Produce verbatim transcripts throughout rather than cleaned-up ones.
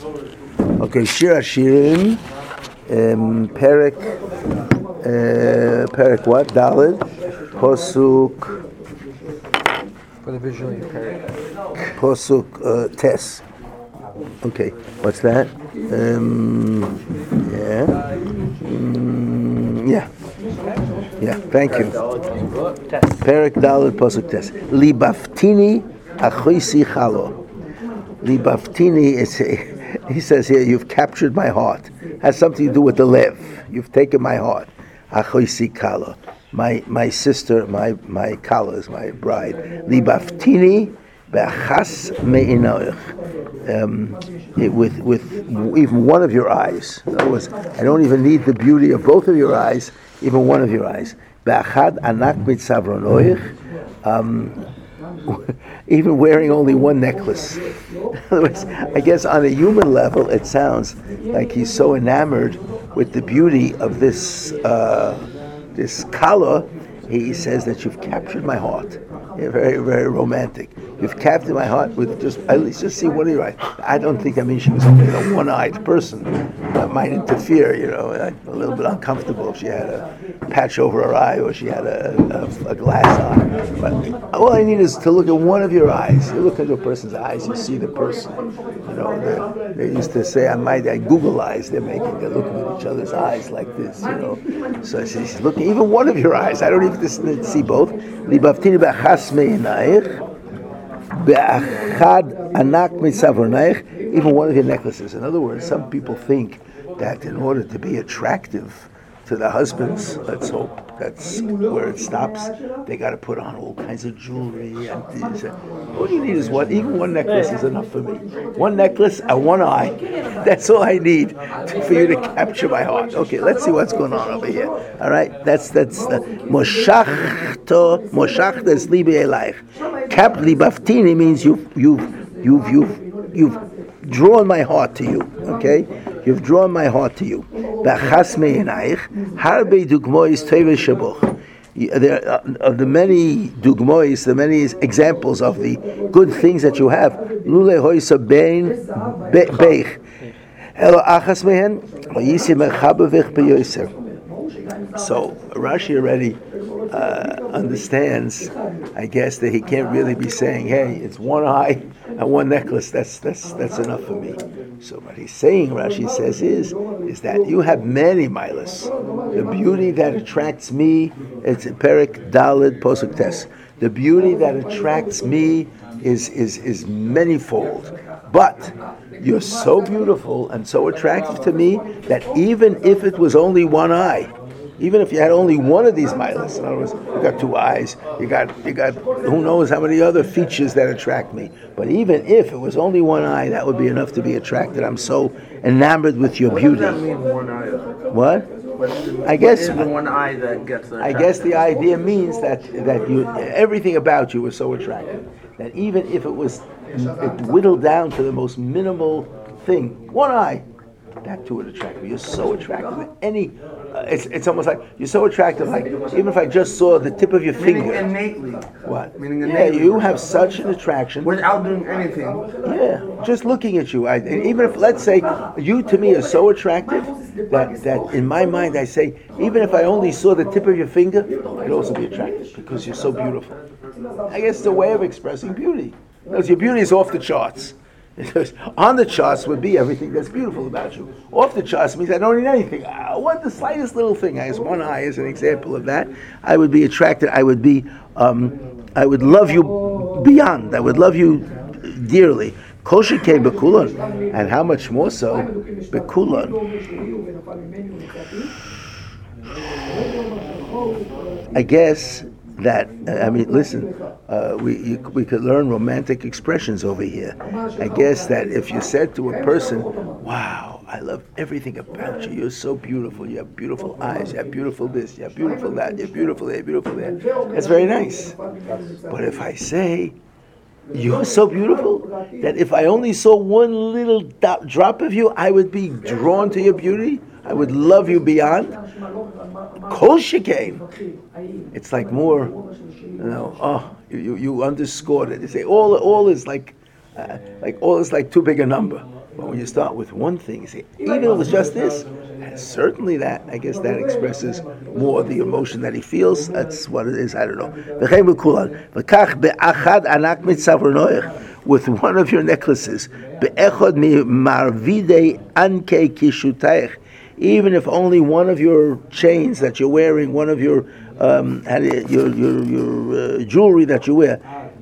Okay, Shir Hashirim, um, Perek, uh, Perek what? Dalet, Posuk, For the visually impaired. Posuk uh, Tes. Okay, what's that? Um, yeah. Mm, yeah. Yeah, thank you. Perek Dalet, Posuk Tes. Libaftini achoisi chalo. Libaftini, is he says here, you've captured my heart. Has something to do with the lev. You've taken my heart. Achoisi kala. My my sister, my my kala is my bride. Libaftini be'achas me'inoich. Um, it, with with even one of your eyes. In other words, I don't even need the beauty of both of your eyes, even one of your eyes. Be'achad anak mitzavronoich. Um, even wearing only one necklace. In other words, I guess on a human level, it sounds like he's so enamored with the beauty of this uh, this kala. He says that you've captured my heart. Yeah, very, very romantic. You've captured my heart with just, at least just see one of your eyes. I don't think, I mean, she was only a one-eyed person. That might interfere, you know, a little bit uncomfortable if she had a patch over her eye or she had a, a, a glass eye. But all I need is to look at one of your eyes. You look into a person's eyes, you see the person. You know, they used to say, I might, I Google eyes, they're making, they're looking at each other's eyes like this, you know. So I say, look, even one of your eyes, I don't even to see both. Libaftini be'achas me'inayich, be'achad anak mitzavronayich, even one of your necklaces. In other words, some people think that in order to be attractive to the husbands, let's hope that's where it stops, they got to put on all kinds of jewelry and things. All you need is one, even one necklace is enough for me. One necklace and one eye, that's all I need to, for you to capture my heart. Okay, let's see what's going on over here. All right, that's that's moshachto, moshachta is libi elayich. Kap libaftini means you've you've you've you've you've drawn my heart to you. Okay, you've drawn my heart to you. B'achas me'inayich harbe dugmois tevei shabuch. There are of the many dugmois, the many examples of the good things that you have. Lule hoisa bein beich. Elo achas mehen yisi mechabevich beyoser. So Rashi already uh, understands, I guess, that he can't really be saying, "Hey, it's one eye and one necklace. That's that's that's enough for me." So what he's saying, Rashi says, is is that you have many milas. The beauty that attracts me, it's Perek Daled Posuk Tes. The beauty that attracts me is is is manifold. But you're so beautiful and so attractive to me that even if it was only one eye, even if you had only one of these milas, in other words, you got two eyes, you got you got who knows how many other features that attract me. But even if it was only one eye, that would be enough to be attracted. I'm so enamored with your beauty. What does that mean, one eye? What? What, I guess what is the one eye that gets the I guess the idea means that that you everything about you was so attractive that even if it was it whittled down to the most minimal thing, one eye, that too would attract me. You're so attractive. Any, uh, it's it's almost like you're so attractive. Like even if I just saw the tip of your Meaning finger. innately. What? Meaning Yeah, innately. you have such an attraction. Without doing anything. Yeah, just looking at you. I, even if, let's say, you to me are so attractive that that in my mind I say, even if I only saw the tip of your finger, I'd also be attracted because you're so beautiful. I guess it's a way of expressing beauty. Because your beauty is off the charts. On the charts would be everything that's beautiful about you. Off the charts means I don't need anything. I want the slightest little thing. I have one eye as an example of that. I would be attracted. I would be. Um, I would love you beyond. I would love you dearly. Kosher came bekulon, and how much more so bekulon. I guess that I mean, listen. Uh, we you, we could learn romantic expressions over here. I guess that if you said to a person, "Wow, I love everything about you. You're so beautiful. You have beautiful eyes. You have beautiful this. You have beautiful that. You're beautiful there. Beautiful there." That's very nice. But if I say, "You're so beautiful that if I only saw one little do- drop of you, I would be drawn to your beauty. I would love you beyond." Kol shekain. It's like more, you know. Oh, you, you underscored it. You say all all is like, uh, like all is like too big a number. But when you start with one thing, you say, even if it's just this, and certainly that, I guess that expresses more the emotion that he feels. That's what it is, I don't know. With one of your necklaces, even if only one of your chains that you're wearing, one of your um, your your, your uh, jewelry that you wear,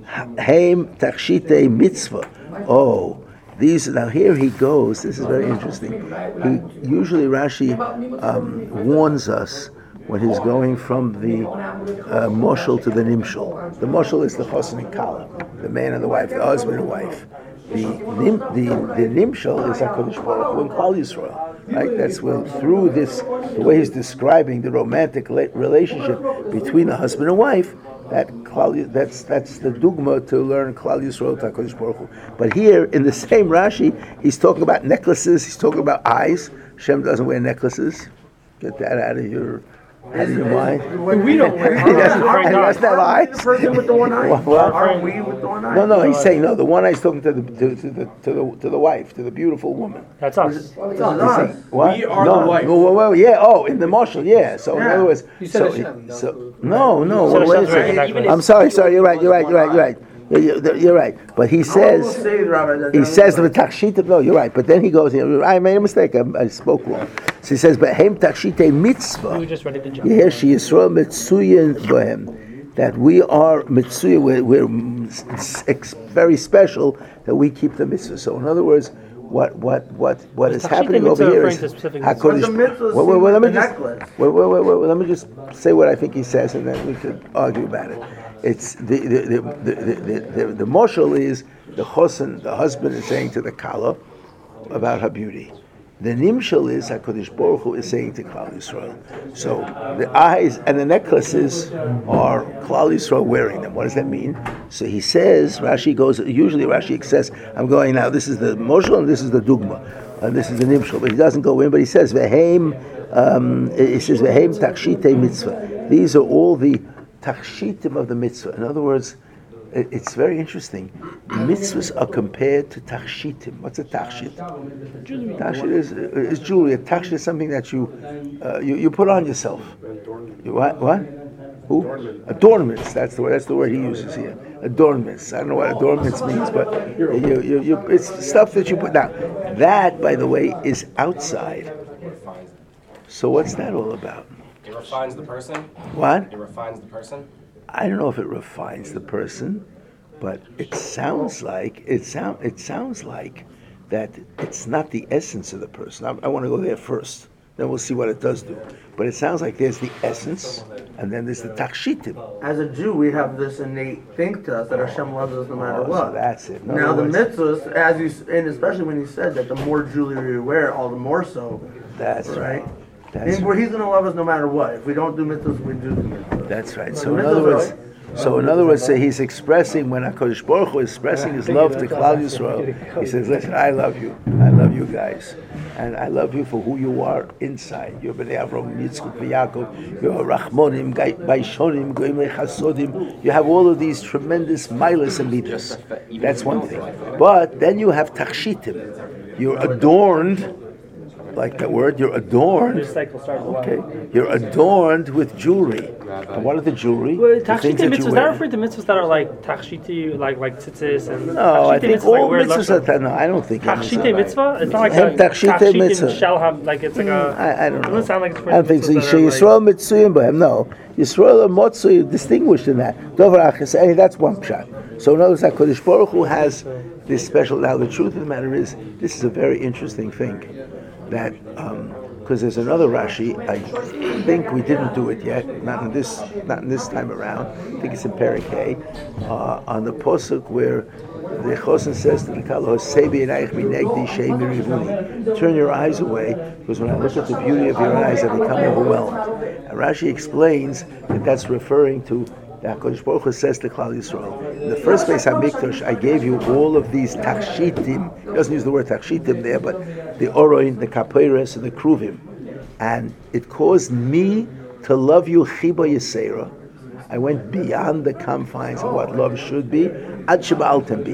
Haim Takshite Mitzvah. Oh, these now here he goes. This is very interesting. He usually Rashi um, warns us when he's going from the uh, moshel to the nimshel. The moshel is the chosen and kala, the man and the wife, the husband and wife. The nim, the the nimshel is HaKadosh Baruch Hu and Klal Yisrael. Right? That's when through this, the way he's describing the romantic relationship between a husband and wife. That Klal, that's that's the dugma to learn Klal Yisrael to HaKadosh Baruch Hu. But here in the same Rashi, he's talking about necklaces. He's talking about eyes. Hashem doesn't wear necklaces. Get that out of your. Out of your mind. We don't wear. He doesn't, he doesn't have eyes. The person with the one eye. What, what? Aren't we with the one eye? No, no. He's saying no. The one eye's talking to the to, to the to the to the wife, to the beautiful woman. That's us. It's us. What? We are no, the wife. Well, well, well, yeah. Oh, in the marshal, yeah. So in Yeah. other words, You said so, Hashem, so no, no. You said Wait a Hashem's right, second. exactly. I'm sorry, sorry. You're right. You're right. You're right. You're right. You're, you're, you're right. But he I will says. say, Rabbi, that He that says the was- takshita. No, you're right. But then he goes. You know, I made a mistake. I, I spoke wrong. So he says, "But hem takshite mitzvah." We just ready to jump. Yeah, she Yisrael mitzuyin bohem. That we are mitzuyin. We're, we're ex- very special. That we keep the mitzvah. So in other words, what what what what is Takshite happening mitzvah over here referring is to specific But Hakodesh- the mitzvah Wait, wait, wait, let me the just necklace. wait, wait, wait, wait, let me just say what I think he says, and then we could argue about it. It's the the the the the, the, the, the moshel is the chosen, the husband is saying to the kala about her beauty. The nimshel is HaKadosh Baruch Hu is saying to Klal Yisrael. So the eyes and the necklaces are Klal Yisrael wearing them. What does that mean? So he says, Rashi goes, usually Rashi says, I'm going now, this is the moshel and this is the dugma. And this is the nimshel. But he doesn't go in, but he says, Vehem, um, he says, Vehem takshite mitzvah. These are all the takshitim of the mitzvah. In other words, it's very interesting. Mitzvahs are compared to takshitim. What's a takshit? Takshit is, is jewelry. A takshit is something that you, uh, you you put on yourself. You, what? What? Who? Adornments. That's the word. That's the word he uses here. Adornments. I don't know what adornments means, but you, you, you, it's stuff that you put down. That, by the way, is outside. So what's that all about? It refines the person. What? It refines the person. I don't know if it refines the person, but it sounds like it sound it sounds like that it's not the essence of the person. I, I want to go there first, then we'll see what it does do. But it sounds like there's the essence, and then there's the takshitim. As a Jew, we have this innate thing to us that Hashem loves us no matter Oh, so what. that's it. In Now other the words, mitzvahs, as you s- and especially when you said that the more jewelry we wear, all the more so. That's right. right. That's And where He's going to love us no matter what. If we don't do mitzvahs, we do the mitzvahs. That's right. Well, So the in other mitzvahs words, so in other words, so he's expressing when Hakadosh Baruch Hu is expressing his love to Klal Yisrael. He says, "Listen, I love you. I love you guys, and I love you for who you are inside. You're Bnei Avraham, Yitzchak, Yaakov. You're Rachmonim, Baishonim, Goimei Chasodim. You have all of these tremendous milas and midas. That's one thing. But then you have takshitim. You're adorned." Like that word, you're adorned. This cycle starts. Okay, you're adorned with jewelry. And what are the jewelry? Well, The things Tachshite that you mitzvahs, that wear. referring to mitzvahs that are like Tachshiti, like like tzitzis and. No, I Tachshite think mitzvahs, like all weird mitzvahs lashon. are. No, I don't think. any Tachshite mitzvah. mitzvah? It's not like Hem a tachshite Tachshite mitzvah. and shall have, like it's like a. I, I don't It know. doesn't sound like it's I don't think so. mitzvahs that are, like- Yisrael mitzuyim b'hem. No, Yisrael and Motzu distinguished in that. Dover achis. Hey, that's one pshat. So in other words, Hakadosh Baruch Hu has this special. Now the truth of the matter is, this is a very interesting thing. That. Um, Because there's another Rashi. I think we didn't do it yet. Not in this. Not in this time around. I think it's in Perikei, uh, on the pasuk where the Chosen says to the Kala, "Sebi enayich minegdi sheim mirivuni." Turn your eyes away, because when I look at the beauty of your eyes, I become overwhelmed. And Rashi explains that that's referring to. The HaKadosh Baruch Hu says to Klal Yisrael, in the first place, HaMikdash, I gave you all of these takshitim. He doesn't use the word takshitim there, but the oroin, the kaperes, and the kruvim. And it caused me to love you chiba yisera. I went beyond the confines of what love should be. Ad sheba'altem bi.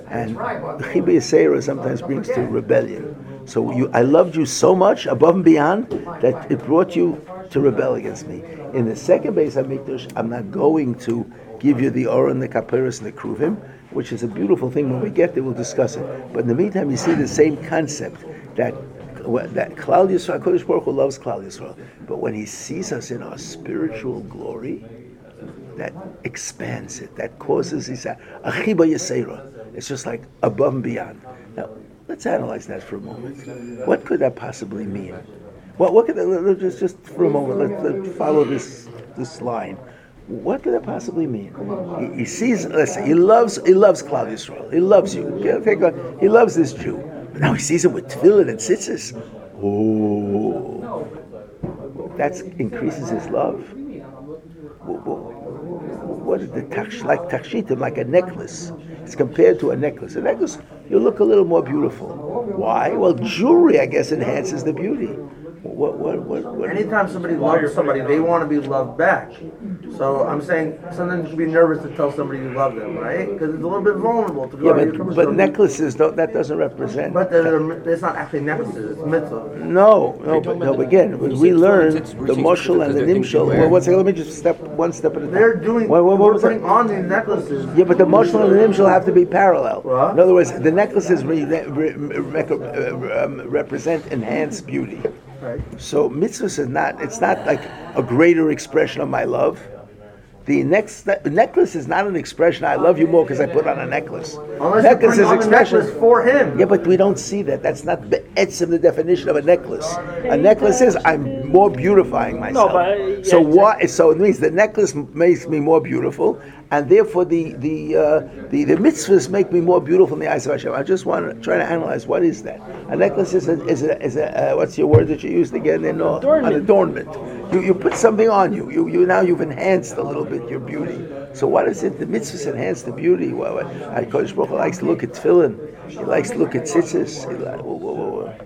And Chiba Yisera sometimes brings to rebellion. So you, I loved you so much, above and beyond, that it brought you to rebel against me. In the second Beis Hamikdash, I'm not going to give you the Oren, the Kapiros, and the Kruvim, which is a beautiful thing. When we get there, we'll discuss it. But in the meantime, you see the same concept that that Klal Yisrael, Kodesh Baruch Hu loves Klal Yisrael, but when He sees us in our spiritual glory, that expands it. That causes He said, Achiba Yisera. It's just like above and beyond. Now, let's analyze that for a moment. What could that possibly mean? What, what could that, let's just, just for a moment, let's, let's follow this this line. What could that possibly mean? He, he sees, listen, he loves, he loves Klal Yisrael. He loves you. Okay, take a, he loves this Jew. But now he sees him with tefillin and tzitzis. Oh, that increases his love. What is the taksh, like takshitim, like a necklace? It's compared to a necklace. A necklace, you look a little more beautiful. Why? Well, jewelry, I guess, enhances the beauty. What, what, what, what? Anytime somebody loves somebody, they want to be loved back. So I'm saying sometimes you should be nervous to tell somebody you love them, right? Because it's a little bit vulnerable to go Yeah, out of but, your comfort but zone. necklaces, don't, that doesn't represent. But they're, they're, it's not actually necklaces, it's mitzvah. No, no, but, no, but again, when we learn it's- the it's- moshel and the they're things you nimshel. wear. Well, one second, let me just step one step at a time. They're doing, What, what, what we're was putting that? on these necklaces. Yeah, but the moshel and the nimshel have to be parallel. What? In other words, the necklaces re, re, re, uh, um, represent enhanced beauty. Right. So mitzvah is not, it's not like a greater expression of my love. The next the necklace is not an expression, I love you more because I put on a necklace. Unless necklace you're is putting on the expression. necklace for him. Yeah, but we don't see that. That's not the etzim, the definition of a necklace. A necklace is I'm more beautifying myself. but, uh, yeah, so why? So it means the necklace makes me more beautiful, and therefore the the uh, the, the mitzvahs make me more beautiful in the eyes of Hashem. I just want to try to analyze what is that. A necklace is a is a, is a uh, what's your word that you used again? In, uh, Adornment. An adornment. You you put something on you. You you now you've enhanced a little bit your beauty. So what is it? The mitzvahs enhance the beauty. Well, uh, Kodesh Baruch Hu likes to look at tefillin. He likes to look at tzitzis. He like, whoa, whoa, whoa, whoa.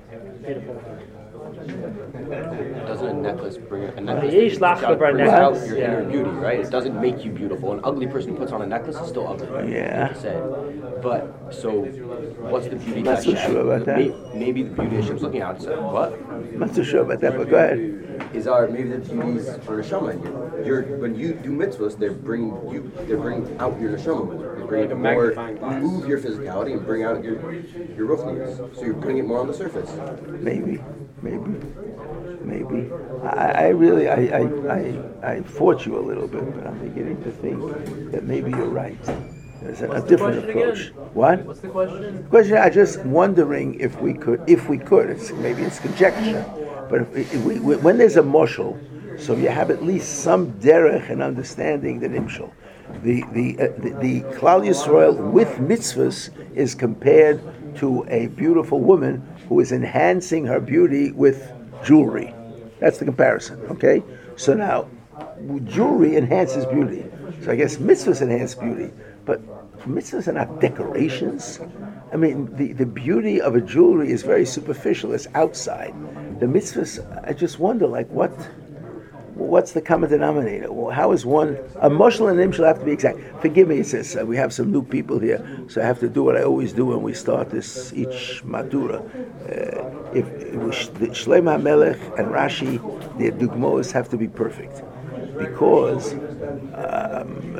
Doesn't a necklace bring a necklace? Yesh lach gotta levar bring out necklace, your yeah. inner beauty, right? It doesn't make you beautiful. An ugly person who puts on a necklace is still ugly, right? Yeah. Like I said. But so, what's the beauty? I'm not that so Hashem- sure about that. Maybe, maybe the beauty Hashem's looking at is what? I'm not so sure about that, but go ahead. Is our maybe the beauties for neshama in you? You're when you do mitzvahs, they're bringing you, they're bringing out your neshama. They bring it more, remove your physicality and bring out your your ruchnius. So you're putting it more on the surface. Maybe, maybe, maybe. I, I really, I, I, I, I fought you a little bit, but I'm beginning to think that maybe you're right. There's a, a different approach. What? What's the question? Question. I'm just wondering if we could, if we could. It's maybe it's conjecture, but if, if we, when there's a moshel, so you have at least some derech and understanding the nimshel. The the uh, the, the Klal Yisrael with mitzvahs is compared to a beautiful woman who is enhancing her beauty with jewelry. That's the comparison. Okay. So now, jewelry enhances beauty. So I guess mitzvahs enhance beauty, but mitzvahs are not decorations. I mean, the, the beauty of a jewelry is very superficial. It's outside. The mitzvahs, I just wonder, like, what, what's the common denominator? Well, how is one, a moshel and nimshel have to be exact. Forgive me, it says, uh, we have some new people here, so I have to do what I always do when we start this, each madura. Uh, if, if the Shlomo HaMelech and Rashi, their dugmos have to be perfect. Because um,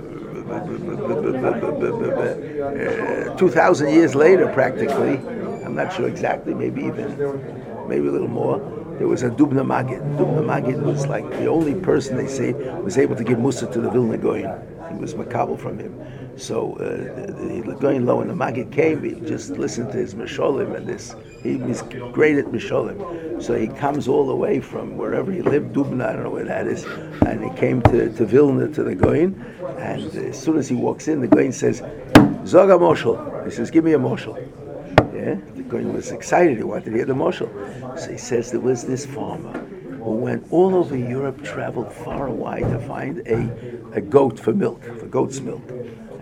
uh, two thousand years later, practically, I'm not sure exactly, maybe even, maybe a little more, there was a Dubna Magid. Dubna Magid was like the only person they say was able to give Musa to the Vilna Goyen. He was makabel from him. So uh, the, the Goyen Lo and the Magid came, he just listened to his Misholim and this. He was great at Misholim. So he comes all the way from wherever he lived, Dubna, I don't know where that is, and he came to, to Vilna, to the Goyen, and as soon as he walks in, the Goyen says, Zoga Moshel. He says, give me a Moshel. Yeah, the Goyen was excited, he wanted to hear the Moshel. So he says there was this farmer who went all over Europe, traveled far and wide to find a, a goat for milk, for goat's milk.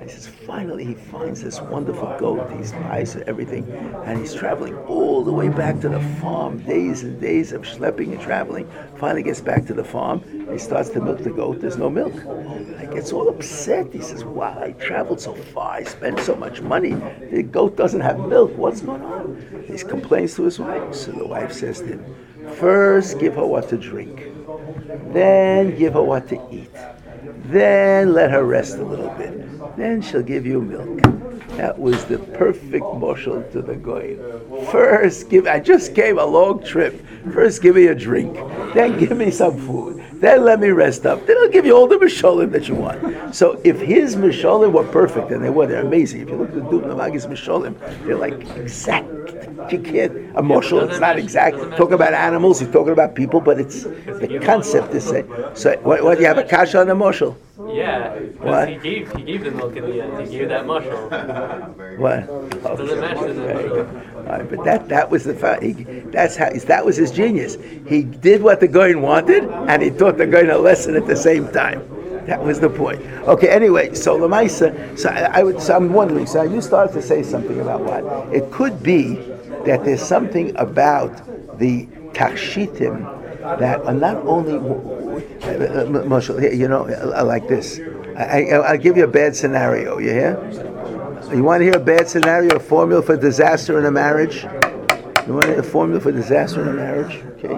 He says, finally he finds this wonderful goat. He buys everything, and he's traveling all the way back to the farm. Days and days of schlepping and traveling. Finally gets back to the farm. He starts to milk the goat. There's no milk. He gets all upset. He says, wow, I traveled so far. I spent so much money. The goat doesn't have milk. What's going on? He complains to his wife. So the wife says to him, first give her what to drink. Then give her what to eat. Then let her rest a little bit. Then she'll give you milk. That was the perfect moshel to the goyim. First, give. I just came a long trip. First, give me a drink. Then give me some food. Then let me rest up. Then I'll give you all the misholim that you want. So if his misholim were perfect, and they were, they're amazing. If you look at the Dubna Magi's misholim, they're like exact. You can't a moshel. It's not exact. Talk about animals. He's talking about people, but it's the concept is say. So what? What do you have a kasha on the moshel? Yeah, What? because he gave he gave the milk in the end. He gave that mushroom. What? Doesn't match the mushroom. All right, but that that was the fa- he, that's how that was his genius. He did what the Goyen wanted, and he taught the Goyen a lesson at the same time. That was the point. Okay. Anyway, so Lamaisa. So I, I would. So I'm wondering. So you started to say something about what it could be that there's something about the takshitim that are not only, uh, Moshe, you know, like this. I, I, I'll give you a bad scenario. You hear? You want to hear a bad scenario, a formula for disaster in a marriage? You want to hear a formula for disaster in a marriage? Okay.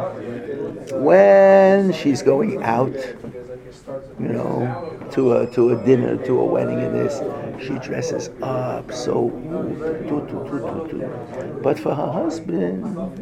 When she's going out, you know, to a to a dinner, to a wedding, and this, she dresses up so, too, too, too, too, too. But for her husband,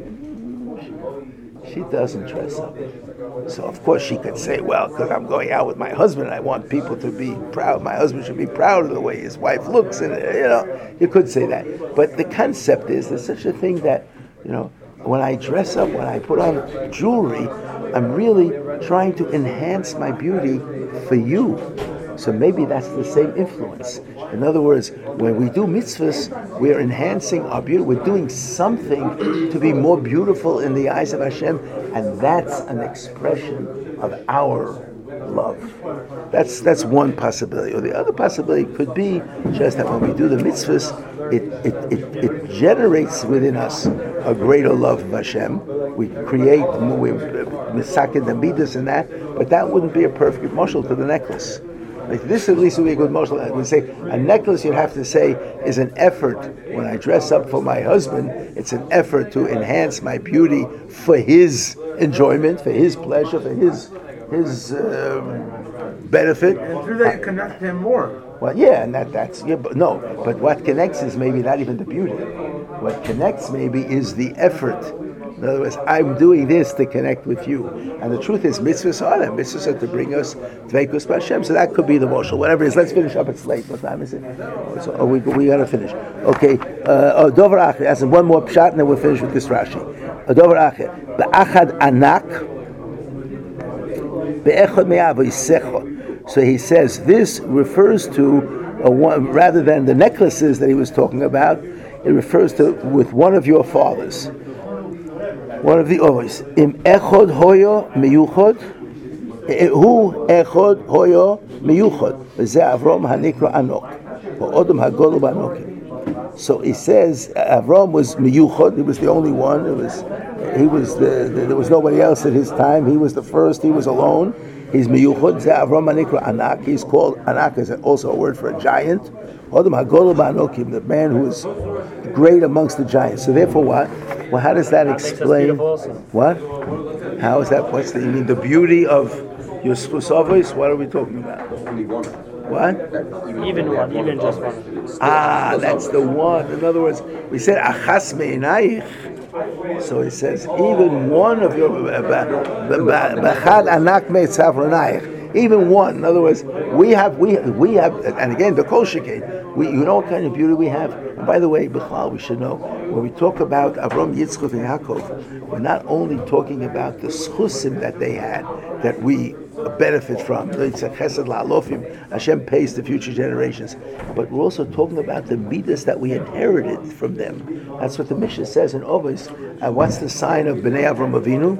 she doesn't dress up. So of course she could say, well, because I'm going out with my husband, I want people to be proud. My husband should be proud of the way his wife looks, and you know, you could say that. But the concept is there's such a thing that, you know, when I dress up, when I put on jewelry, I'm really trying to enhance my beauty for you. So maybe that's the same influence. In other words, when we do mitzvahs, we are enhancing our beauty. We're doing something to be more beautiful in the eyes of Hashem, and that's an expression of our love. That's that's one possibility. Or the other possibility could be just that when we do the mitzvahs, it it, it, it generates within us a greater love of Hashem. We create more, we misakin the midas and that, but that wouldn't be a perfect moshel to the necklace. Like this at least would be a good moshel. I would say a necklace, you'd have to say, is an effort. When I dress up for my husband, it's an effort to enhance my beauty for his enjoyment, for his pleasure, for his his um, benefit. And through that, you connect to him more. Well, yeah, and that that's yeah, but no. But what connects is maybe not even the beauty. What connects maybe is the effort. In other words, I'm doing this to connect with you. And the truth is, mitzvahs are them. Mitzvahs are to bring us Dveikus B'Hashem. So that could be the moshel. Whatever it is, let's finish up. It's late. What time is it? So, oh, we we got to finish. Okay. Uh, oh, Dover Acher. As in one more pshat, and then we'll finish with this Rashi. Uh, Dover Acher. Be'achad anak. Be'echad me'avo yisecho. So he says this refers to a one, rather than the necklaces that he was talking about. It refers to with one of your fathers. One of the others. Im echod hoyo miyuchod. Hu echod hoyo miyuchod. V'zeh Avram hanikra anok. V'odom hagolu b'anokim. So he says Avram was miyuchod. He was the only one. It was he was the, the there was nobody else at his time. He was the first. He was alone. He's miyuchod. Zeh Avram hanikra anak. He's called anak is also a word for a giant. Odom hagolu b'anokim. The man who is great amongst the giants. So therefore, what? Well, how does that explain? What? How is that? What's the? You mean the beauty of your schusavos? What are we talking about? What? Even one, even just one. Ah, that's the one. In other words, we said achas me'inayich. So it says even one of your b'chad anak me'etzav ranayich. Even one. In other words, we have we we have, and again the kol shekei. We, you know what kind of beauty we have? And by the way, B'chal, we should know, when we talk about Avram, Yitzchak, and Yaakov, we're not only talking about the schusim that they had, that we benefit from. It's a chesed la'alofim. Hashem pays the future generations. But we're also talking about the midas that we inherited from them. That's what the Mishnah says in Ovos. And what's the sign of Bnei Avram Avinu?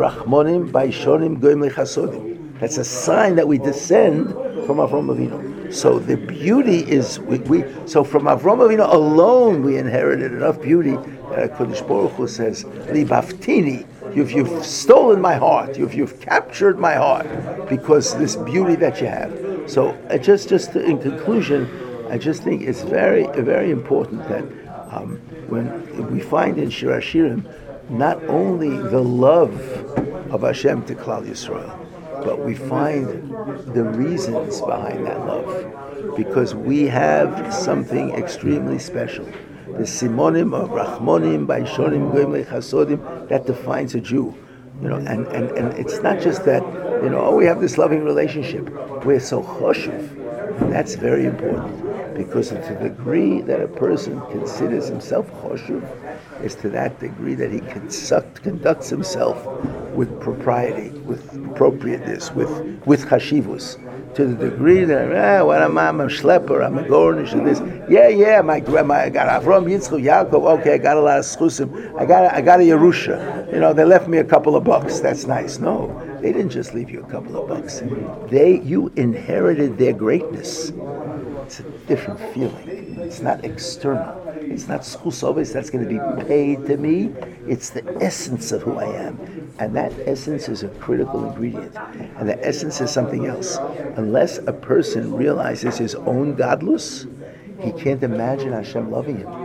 Rachmonim, Baishonim, Goyim Lechasodim. That's a sign that we descend from Avram Avinu. So the beauty is we, we so from Avram Avinu alone we inherited enough beauty that Hakadosh Baruch Hu says, "Libaftini, you've you've stolen my heart, you've you've captured my heart because this beauty that you have." So uh, just just in conclusion, I just think it's very very important that um, when we find in Shir Hashirim not only the love of Hashem to Klal Yisrael, but we find the reasons behind that love, because we have something extremely special. The Simonim of Rachmonim, Baishonim, Goyim Lechasodim, that defines a Jew. You know, and, and, and it's not just that, you know, oh, we have this loving relationship. We're so choshev. That's very important, because to the degree that a person considers himself choshev, is to that degree that he conduct, conducts himself with propriety, with appropriateness, with with chashivus. To the degree that, ah, what am I? I'm a schlepper, I'm a gornish, and this. Yeah, yeah, my grandma, I got Avram, Yitzchak, Yaakov. Okay, I got a lot of schusim. I got, a, I got a Yerusha. You know, they left me a couple of bucks. That's nice. No, they didn't just leave you a couple of bucks. They, you inherited their greatness. It's a different feeling. It's not external. It's not schusovus that's going to be paid to me. It's the essence of who I am. And that essence is a critical ingredient. And the essence is something else. Unless a person realizes his own godless, he can't imagine Hashem loving him.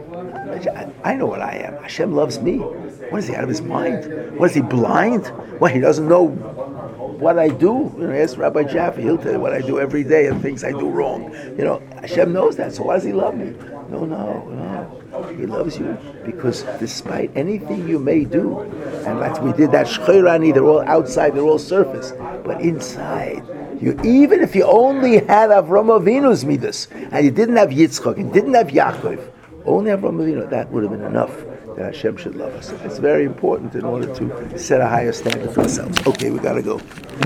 I, I know what I am. Hashem loves me. What is he, out of his mind? What is he, blind? What, he doesn't know what I do? You know, ask Rabbi Jaffe, he'll tell you what I do every day and things I do wrong. You know, Hashem knows that, so why does he love me? No, no, no. He loves you because despite anything you may do, and like we did that shchoirani, they're all outside, they're all surface, but inside, you, even if you only had Avram Avinu's midas, and you didn't have Yitzchak, and didn't have Yaakov, only Avram Avinu, that would have been enough that Hashem should love us. It's very important in order to set a higher standard for ourselves. Okay, we gotta go.